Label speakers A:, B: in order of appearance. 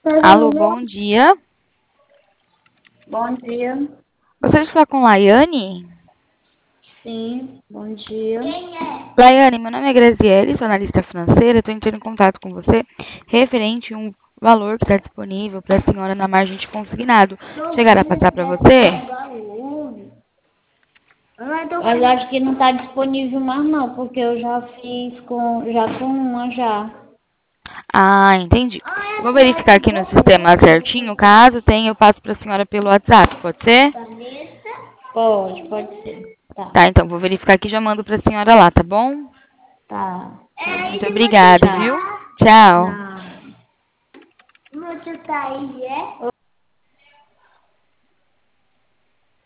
A: Alô, bom dia.
B: Bom dia.
A: Gostaria de falar com Laiane?
B: Sim, bom dia.
A: Laiane, meu nome é Graziele, sou analista financeira. Estou entrando em contato com você referente a um valor que está disponível para a senhora na margem de consignado. Chegará a passar para você?
B: Mas acho que não está disponível mais não, porque eu já fiz com uma já.
A: Ah, entendi. Vou verificar aqui no sistema certinho. Caso tenha, eu passo para a senhora pelo WhatsApp, pode ser?
B: Pode ser. Tá,
A: Tá, então vou verificar aqui e já mando para a senhora lá, tá bom?
B: tá.
A: Muito obrigada,
B: Tchau.
A: viu? Tchau.
B: Não. Muito tá aí, é?